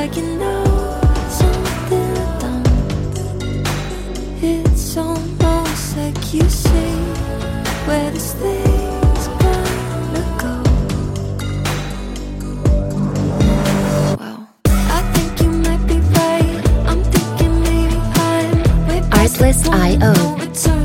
like you know something I don't. It's almost like you see where this thing's gonna go. Wow, I think you might be right. I'm thinking maybe I'm way back. Artlist.io.